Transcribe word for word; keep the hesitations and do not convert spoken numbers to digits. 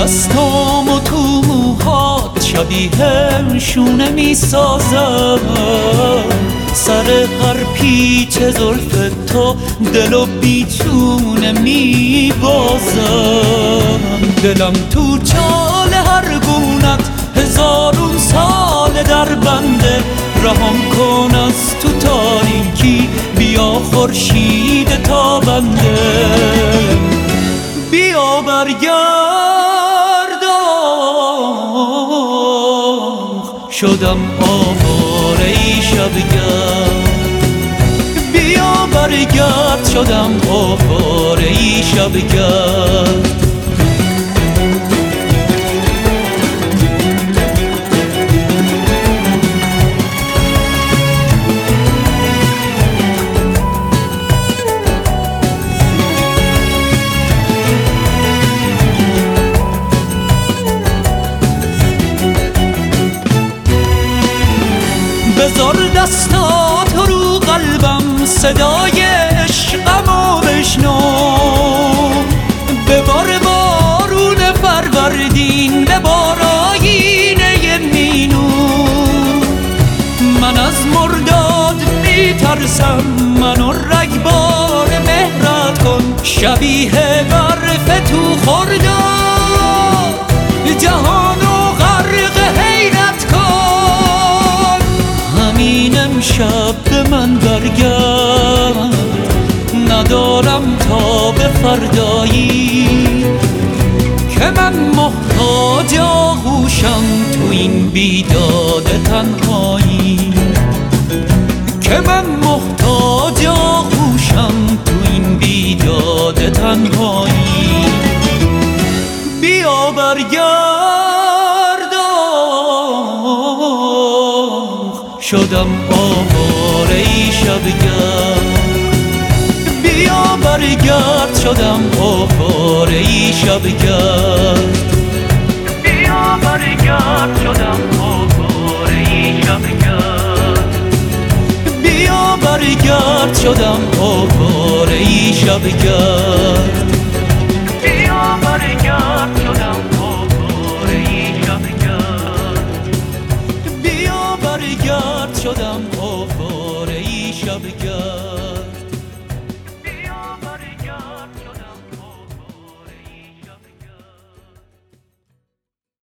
دستام و تو موهات شبیه شونه می سازم، سر هر پیچ زلف تو دل و بیچونه می بازم. دلم تو چال هر گونت هزارون سال در بنده، رهام کن از تو تاریکی بیا خورشید تابنده. بیا برگرد شدم آواره ای شبگرد، بیا برگرد شدم آواره ای شبگرد. بذار دستات رو قلبم صدای عشقمو بشنو، ببار بارون فروردین به بارآیینه مینو. من از مرداد میترسم، منو رگبار مهرت کن، شبیه برف تو خرداد جهانو غرق حیرت کن. همین امشب به من برگرد، ندارم تا به فردایی که من محتاج آغوشم تو این بیداد تنهایی، که من محتاج آغوشم تو این بیداد تنهایی. بیا برگرد شدم آواره ای شبگرد، بیا برگرد شدم آواره ای شبگرد، بیا برگرد شدم آواره ای شبگرد، بیا برگرد شدم آواره ای شبگرد، بیا برگرد شدم آواره ای شبگرد، بیا برگرد شدم آواره ای شبگرد.